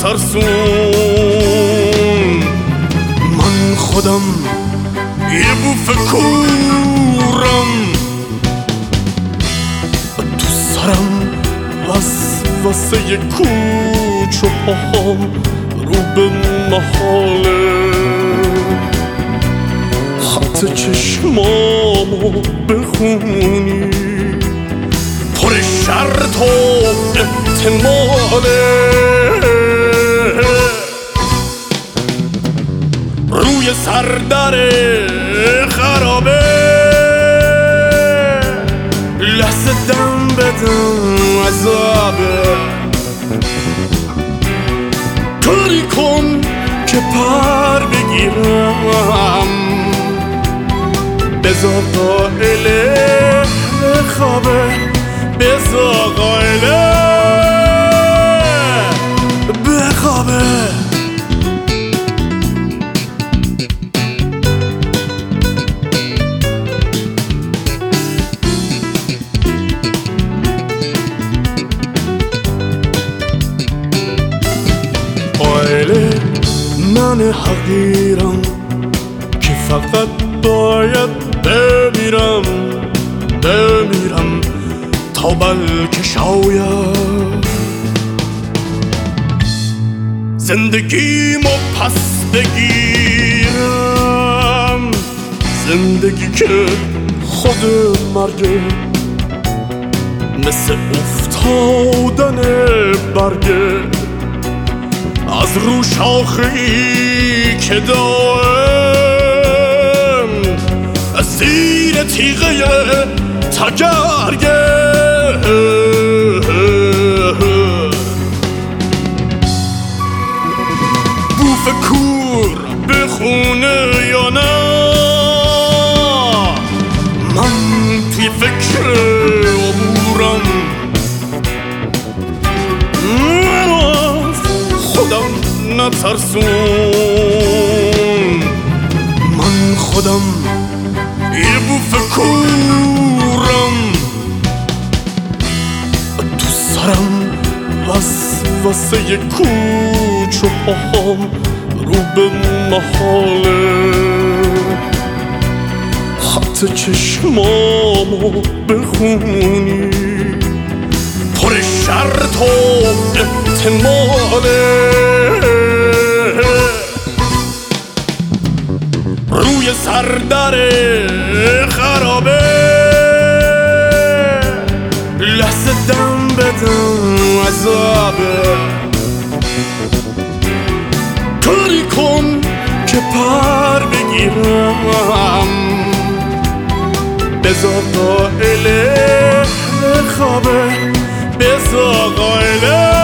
نترسون، من خودم یه بوف کورم، تو سرم وسوسه کوچ و پاهام رو به محاله، خط چشمامو بخونی پر شرط و احتماله، روی سردر خرابه لحظه دم بدم عذابه، کاری کن که پر بگیرم، بذار قائله خوابه، بذار قائله بخوابه. قائله من حقیرم که فقط باید بمیرم تا بلکه شاید زندگیمو پس بگیرم، زندگی که خود مرگه، مثل افتادن برگه از رو شاخه‌ای که دائم از زیر تیغه تگرگه، بوف کور بخونه یا نه، من توی فکر عبورم، خودم نترسون، من خودم یه بوف کورم، تو سرم وسوسه کوچ و پاهام رو به محاله، خط چشمامو بخونی پر شرط و احتماله، روی سردر خرابه لحظه دم بدم عذابه، کاری کن که پر بگیرم، بذار قائله خوابه، بذار قائله